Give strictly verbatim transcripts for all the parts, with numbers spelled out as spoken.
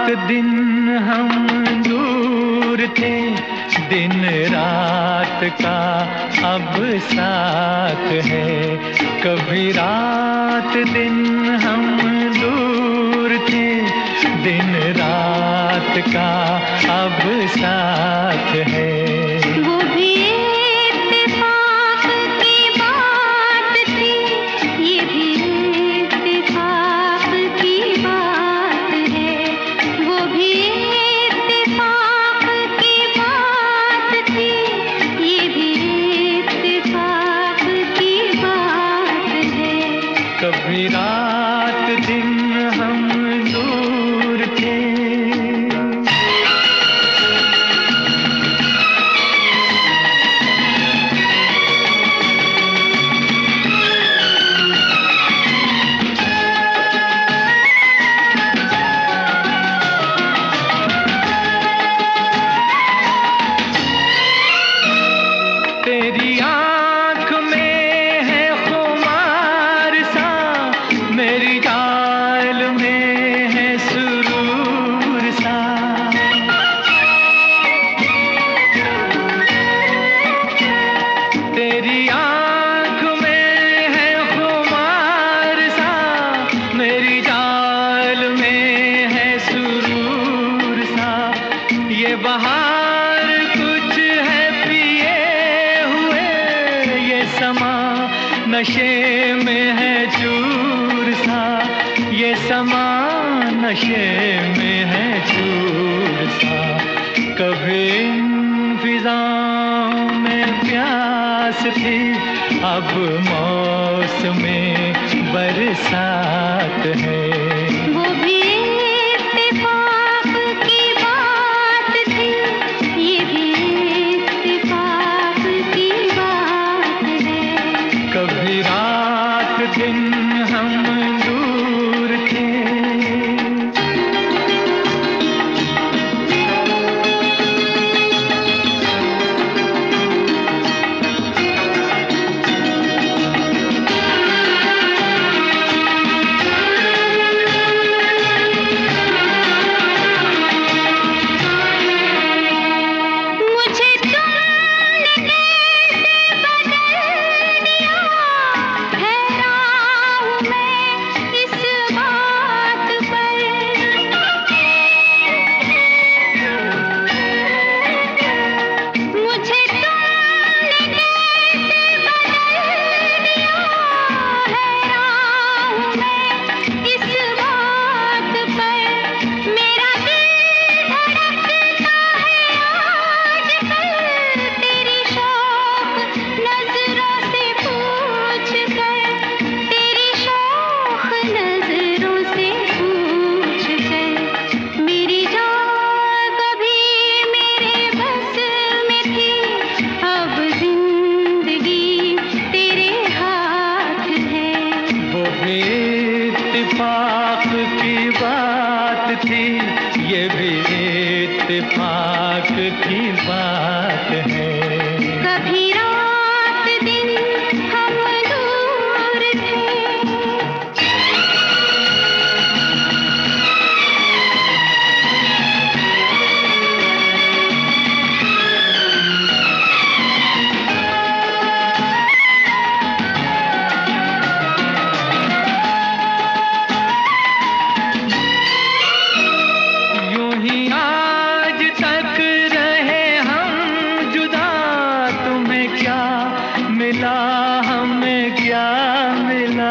दिन हम दूर थे, दिन रात का अब साथ है। कभी रात दिन हम दूर थे, दिन रात का अब साथ है। वो भी इत्तेफाक की बात थी, ये भी इत्तेफाक की बात है। वो भी इत्तेफाक की बात थी, ये भी इत्तेफाक की बात है। कभी रात दिन हम दूर थे। तेरी आँख में है खुमार सा, मेरी चाल में है सुरूर सा। तेरी आँख में है खुमार सा, मेरी चाल में है सुरूर सा। ये बहार कुछ है पिए हुए, ये समा नशे में है चूर सा। ये समा नशे में है चूर सा। कभी इन फिजाओं में प्यास थी, अब मौसमे बरसात है। वो भी इत्तेफाक की बात थी, ये भी इत्तेफाक की बात है। कभी रात दिन हम दूर थे। मुझे तुमने कैसे बदल दिया, हैरान हूँ मैं इस बात पर। मुझे तुमने कैसे बदल दिया, हैरान हूँ मैं इस बात पर। मेरा दिल धड़कता है आजकल, तेरी शौक नजरों से पूछ कर। तेरी शौक नजरों से पूछ कर। मेरी जान कभी मेरे बस में थी, अब जिंदगी तेरे हाथ है। वो भी इत्तेफाक की बात थी, ये भी इत्तेफाक की बात है। कभी रात दिन हम दूर थे। यूं ही आज तक रहे हम जुदा, तुम्हें क्या मिला हमें क्या मिला।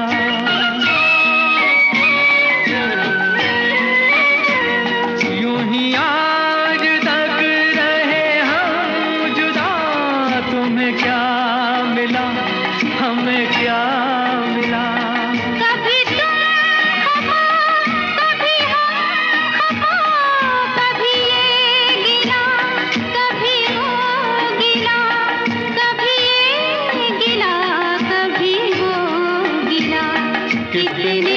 यूं ही आज तक रहे हम जुदा, तुम्हें क्या मिला हमें क्या मिला। कभी तुम खफा, कभी हम खफा, कभी ये गिला, कभी वो गिला। कभी ये गिला, कभी वो गिला। कितने